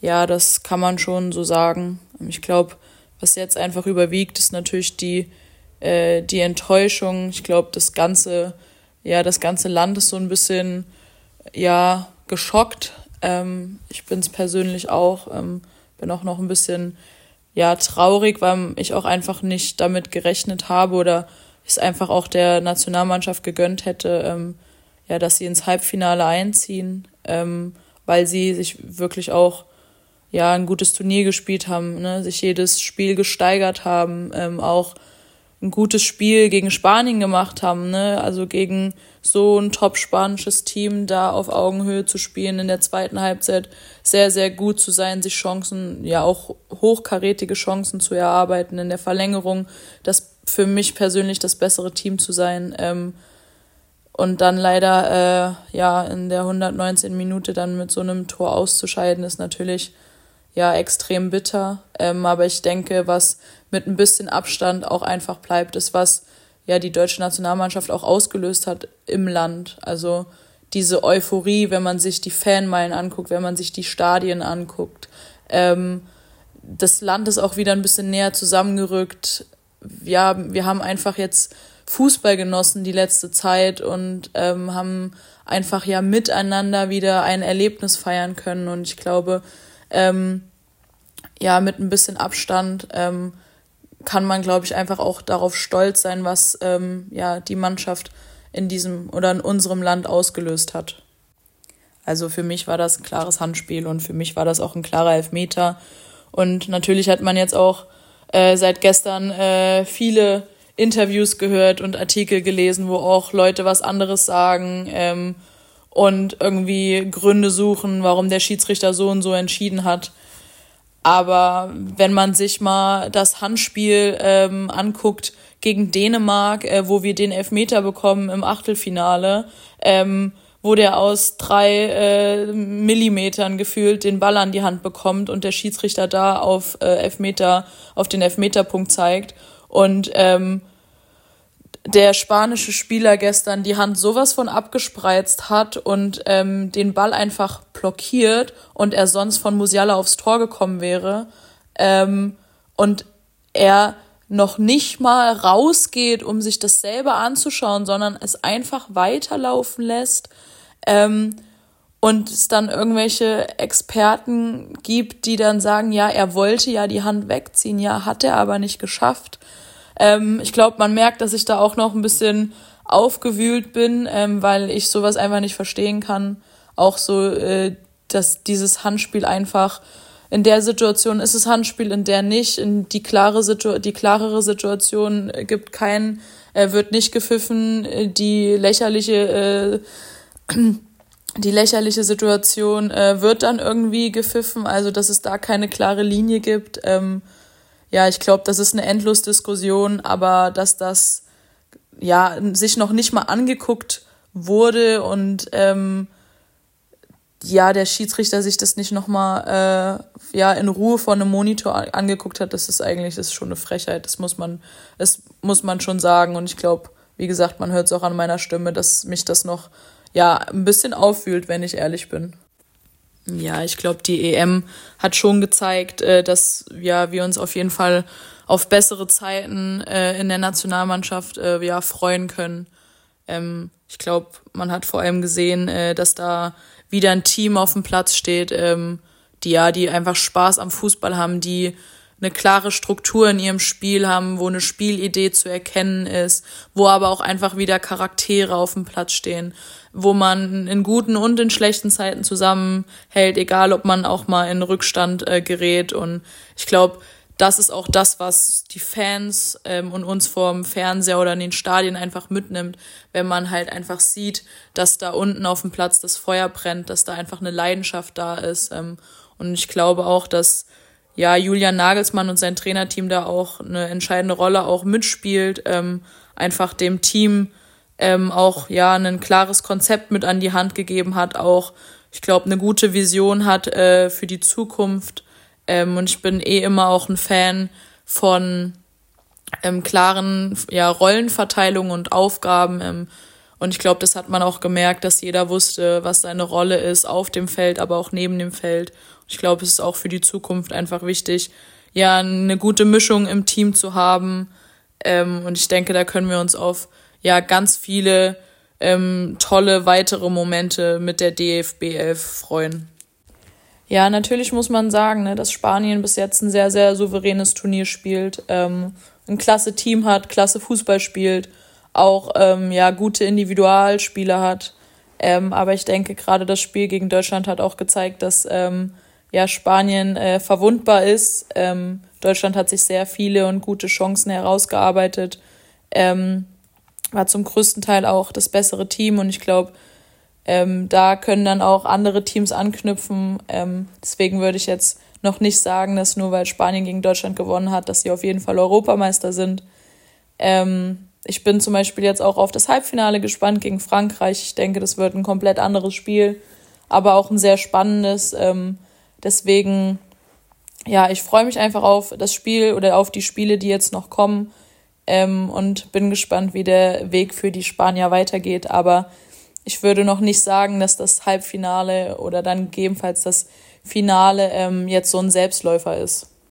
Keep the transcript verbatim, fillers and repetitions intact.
Ja, das kann man schon so sagen. Ich glaube, was jetzt einfach überwiegt, ist natürlich die, äh, die Enttäuschung. Ich glaube, das ganze, ja, das ganze Land ist so ein bisschen, ja, geschockt. Ähm, ich bin es persönlich auch, ähm, bin auch noch ein bisschen, ja, traurig, weil ich auch einfach nicht damit gerechnet habe oder es einfach auch der Nationalmannschaft gegönnt hätte, ähm, ja, dass sie ins Halbfinale einziehen, ähm, weil sie sich wirklich auch ja ein gutes Turnier gespielt haben, ne, sich jedes Spiel gesteigert haben, ähm, auch ein gutes Spiel gegen Spanien gemacht haben, ne, also gegen so ein top-spanisches Team da auf Augenhöhe zu spielen, in der zweiten Halbzeit sehr, sehr gut zu sein, sich Chancen, ja auch hochkarätige Chancen zu erarbeiten, in der Verlängerung das für mich persönlich das bessere Team zu sein, ähm, und dann leider äh, ja in der hundertneunzehnten Minute dann mit so einem Tor auszuscheiden, ist natürlich ja extrem bitter. Ähm, aber ich denke, was mit ein bisschen Abstand auch einfach bleibt, ist, was ja die deutsche Nationalmannschaft auch ausgelöst hat im Land. Also diese Euphorie, wenn man sich die Fanmeilen anguckt, wenn man sich die Stadien anguckt. Ähm, das Land ist auch wieder ein bisschen näher zusammengerückt. Ja, wir haben einfach jetzt Fußball genossen die letzte Zeit und ähm, haben einfach ja miteinander wieder ein Erlebnis feiern können. Und ich glaube, ähm, ja, mit ein bisschen Abstand ähm, kann man, glaube ich, einfach auch darauf stolz sein, was ähm, ja die Mannschaft in diesem oder in unserem Land ausgelöst hat. Also für mich war das ein klares Handspiel und für mich war das auch ein klarer Elfmeter. Und natürlich hat man jetzt auch äh, seit gestern äh, viele Interviews gehört und Artikel gelesen, wo auch Leute was anderes sagen ähm, und irgendwie Gründe suchen, warum der Schiedsrichter so und so entschieden hat. Aber wenn man sich mal das Handspiel ähm, anguckt gegen Dänemark, äh, wo wir den Elfmeter bekommen im Achtelfinale, ähm, wo der aus drei äh, Millimetern gefühlt den Ball an die Hand bekommt und der Schiedsrichter da auf äh, Elfmeter, auf den Elfmeterpunkt zeigt und ähm, der spanische Spieler gestern die Hand sowas von abgespreizt hat und ähm, den Ball einfach blockiert und er sonst von Musiala aufs Tor gekommen wäre ähm, und er noch nicht mal rausgeht, um sich das selber anzuschauen, sondern es einfach weiterlaufen lässt ähm, und es dann irgendwelche Experten gibt, die dann sagen, ja, er wollte ja die Hand wegziehen, ja, hat er aber nicht geschafft. Ähm, ich glaube, man merkt, dass ich da auch noch ein bisschen aufgewühlt bin, ähm, weil ich sowas einfach nicht verstehen kann. Auch so, äh, dass dieses Handspiel einfach, in der Situation ist es Handspiel, in der nicht. In die klare Situ- die klarere Situation gibt keinen, äh, wird nicht gepfiffen. Die lächerliche, äh, die lächerliche Situation äh, wird dann irgendwie gepfiffen. Also, dass es da keine klare Linie gibt. Ähm, Ja, ich glaube, das ist eine Endlosdiskussion, aber dass das ja sich noch nicht mal angeguckt wurde und ähm, ja der Schiedsrichter sich das nicht noch mal äh, ja in Ruhe vor einem Monitor angeguckt hat, das ist eigentlich das ist schon eine Frechheit. Das muss man das muss man schon sagen und ich glaube, wie gesagt, man hört es auch an meiner Stimme, dass mich das noch ja ein bisschen auffühlt, wenn ich ehrlich bin. Ja, ich glaube, die E M hat schon gezeigt, äh, dass ja wir uns auf jeden Fall auf bessere Zeiten äh, in der Nationalmannschaft äh, ja freuen können. Ähm, ich glaube, man hat vor allem gesehen, äh, dass da wieder ein Team auf dem Platz steht, ähm, die ja, die einfach Spaß am Fußball haben, die eine klare Struktur in ihrem Spiel haben, wo eine Spielidee zu erkennen ist, wo aber auch einfach wieder Charaktere auf dem Platz stehen, wo man in guten und in schlechten Zeiten zusammenhält, egal ob man auch mal in Rückstand äh, gerät. Und ich glaube, das ist auch das, was die Fans ähm, und uns vorm Fernseher oder in den Stadien einfach mitnimmt, wenn man halt einfach sieht, dass da unten auf dem Platz das Feuer brennt, dass da einfach eine Leidenschaft da ist. Ähm, und ich glaube auch, dass ja Julian Nagelsmann und sein Trainerteam da auch eine entscheidende Rolle auch mitspielt, ähm, einfach dem Team ähm, auch ja ein klares Konzept mit an die Hand gegeben hat, auch ich glaube eine gute Vision hat äh, für die Zukunft. Ähm, und ich bin eh immer auch ein Fan von ähm, klaren ja, Rollenverteilungen und Aufgaben. Ähm, und ich glaube, das hat man auch gemerkt, dass jeder wusste, was seine Rolle ist auf dem Feld, aber auch neben dem Feld. Ich glaube, es ist auch für die Zukunft einfach wichtig, ja, eine gute Mischung im Team zu haben. Ähm, und ich denke, da können wir uns auf ja ganz viele ähm, tolle weitere Momente mit der D F B elf freuen. Ja, natürlich muss man sagen, ne, dass Spanien bis jetzt ein sehr, sehr souveränes Turnier spielt, ähm, ein klasse Team hat, klasse Fußball spielt, auch ähm, ja gute Individualspieler hat. Ähm, aber ich denke, gerade das Spiel gegen Deutschland hat auch gezeigt, dass ähm, ja Spanien äh, verwundbar ist. Ähm, Deutschland hat sich sehr viele und gute Chancen herausgearbeitet. Ähm, war zum größten Teil auch das bessere Team und ich glaube, ähm, da können dann auch andere Teams anknüpfen. Ähm, deswegen würde ich jetzt noch nicht sagen, dass nur weil Spanien gegen Deutschland gewonnen hat, dass sie auf jeden Fall Europameister sind. Ähm, ich bin zum Beispiel jetzt auch auf das Halbfinale gespannt gegen Frankreich. Ich denke, das wird ein komplett anderes Spiel, aber auch ein sehr spannendes. Ähm, deswegen, ja, ich freue mich einfach auf das Spiel oder auf die Spiele, die jetzt noch kommen. Ähm, und bin gespannt, wie der Weg für die Spanier weitergeht. Aber ich würde noch nicht sagen, dass das Halbfinale oder dann gegebenenfalls das Finale ähm, jetzt so ein Selbstläufer ist.